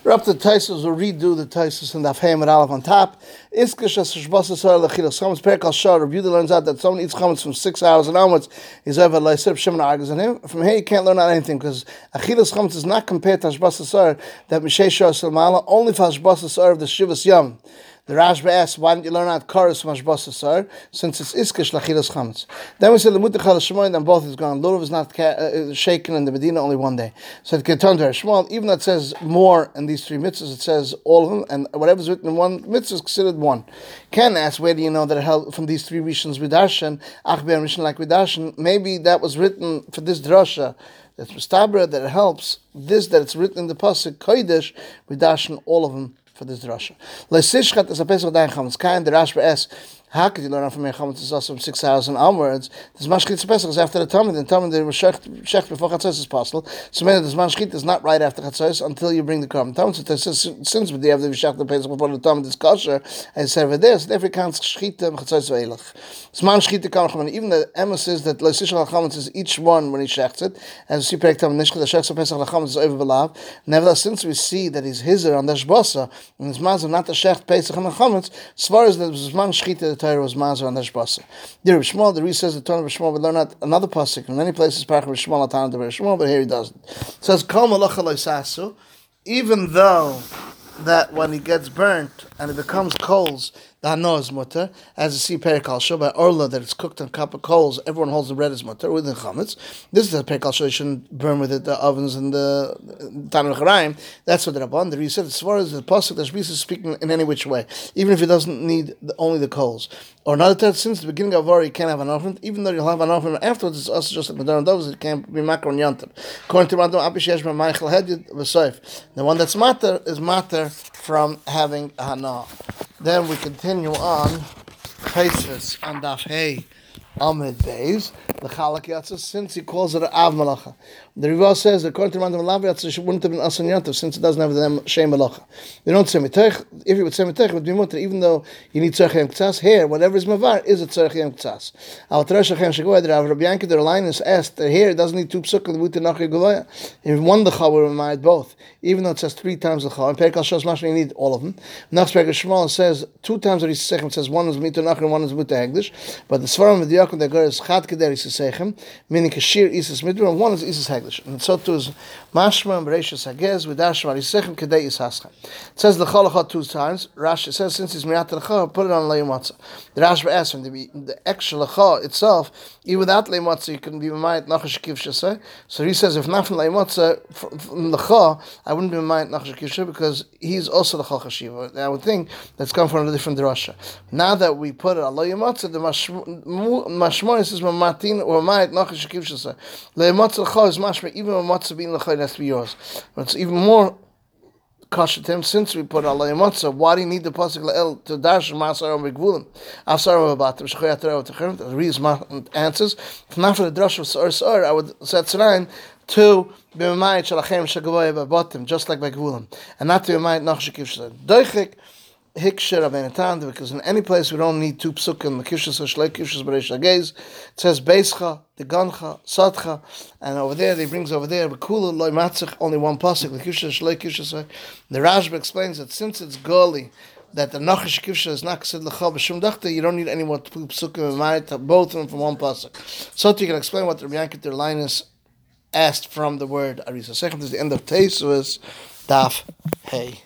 Up the Taisus will redo the Taisus and Daf Hey and Aleph on top. Iskish as Shbasa Sar Lechilas Chametz Perikal Shar. Rabbi Yehuda learns out that someone eats chametz from 6 hours and onwards. He's over Leisib Shimon argues on him. From here you can't learn out anything because Achilas Chametz is not compared to Shbasa Sar that Mishei Shar Salmala only for Shbasa Sar of the Shivas Yom. The Rashba asks, why didn't you learn out Karas from Shbasa Sar since it's Iskish Lachilas Chametz? Then we said the Mutachal Shemoy, then both is gone. Lulav is not shaken in the Medina only one day. So it can turn to Shmuel, even though it says more in these three mitzvahs, it says all of them, and whatever's written in one mitzvah is considered one. Ken asks, where do you know that it held from these three Rishons Vidarshan, Achbe and Rishon like Vidarshan? Maybe that was written for this drasha. That's Mustabra, that it helps. This, that it's written in the Pasuk, Kodesh, Vidarshan, all of them for this drasha. Leisishchat is a Pesach Dayan Chametz Kain. The Rashba asks, how could you learn from Chametz is also from 6 hours and onwards? This Mashchit Pesach is after the Talmud, and Talmud they were shecht before Chatzos is possible. So maybe this Mashchit is not right after Chatzos until you bring the Korban. Talmud says since we have the Shech the Pesach before the Talmud is kosher, and it's over there, so therefore counts Shchita Chatzos ve'elach. Zman Shchita Kam even the Emma says that Leisishal Chametz is each one when he shechts it, and see Perek Talmud Nishchit the Shech Pesach Chametz is over Belav. Nevertheless, since we see that he's hizer on the Shbasa and his Mazav not the Shech Pesach and the Chametz, as far as the Zman Shchita the Torah was Mazav on the Shbasa. Dear Shmuel, the Reese says the Torah of Shmuel would learn out another pasuk in many places. Parach Shmuel Atan to Shmuel, but here he doesn't. It says Kol Malacha Loisasu, even though that when he gets burnt and it becomes coals, the hano is mutter, as you see Perikal Shah by Orla that it's cooked on copper coals. Everyone holds the bread as mutter within chametz. This is the Perikal Shah. You shouldn't burn with it the ovens and the Tanur Charaim. That's what the Rabban. The Reese said as far as the pasuk that Reese is speaking in any which way, even if he doesn't need only the coals. Or another time, since the beginning of Var, you can't have an offering, even though you'll have an offering afterwards. It's also just like Madonna Dovas. It can't be makar on Yontif. According to Random Apishesh Michael Hedid V'Soif, the one that's matter is matter from having a hana. Then we continue on Pesach and Daf Hey Amid Beis the Chalak Yatzah, since he calls it an Av Malacha. The Riva says according to Random Lav Yatzah, it wouldn't have been Asan Yontif since it doesn't have the Shem Malacha. You don't say Mitech. If you would say Mitech, it would be mutter, even though you need Tzarech Yom K'tzas. Here, whatever is Mavar is a Tzarech Yom K'tzas. Al Teresh Hachem Shegoy, the Rabbi Yankee, the Linus asked that here it doesn't need two psukah the Mutter Nachri Goloya. If one the Chav would have both, even though it says 3 times the Chav. And Perikal Shos Mashma, you need all of them. Nachs Perikal Shmuel says 2 times that he's Sechem, says one is Mutter Nachri and one is Mutter Hegdish. But the Svarim of the Yaakov that goes Chad Keder is Sechem, meaning Kashir Isis Midra, and one is Isis Hegdish. And so too is Mashma and Bereshus Hagez with Ashvar Isechem Kedei Is Haschem. It says the Chalacha 2 times. Rashi says since he's Miyat Lecha, put it on Leimatzah. The Rashi asks him the extra Lecha itself, even without Leimatzah, you can be Mayat Nachash Kiv Shaseh. So he says if not from Leimatzah, from Lecha, I wouldn't be Mayat Nachash Kiv Shaseh because he's also the Chal Chashiva. I would think that's come from a different drasha. Now that we put it on Leimatzah, the Mashmoy says Matin or Mayat Nachash Kiv Shaseh. Leimatzah Lecha is Mashma, even when Matzah being Lecha, it has to be yours. But it's even more kasha to him since we put Allah Matzah. Why do you need the pasuk la'el to dash Masar Megvulim? Asar Mabatim Shechayat Torah Techem. The reason answers. If not for the drush of Sar, I would set Tzarayin to b'mayit shalachem shagavoy b'batim, just like by Gvulim, and not to b'mayit nachshikiv shel doichik. Hiksher Abenatan, because in any place we don't need 2 psukim, Makishas Shlei Kishas Beresh Hagez. It says Beischa, Degancha, Sadcha, and over there, he brings over there, Bekula Loi Matzach, only 1 pasuk, Makishas Shlei Kishas. The Rashba explains that since it's Goli, that the Nachash Kivsha is not considered L'cha B'Shum Dachta, you don't need any more psukim and Ma'it, both of them from 1 pasuk. So you can explain what the Rabbi Yankee Linus asked from the word Arisa. Second is the end of Teis was Daf Hey.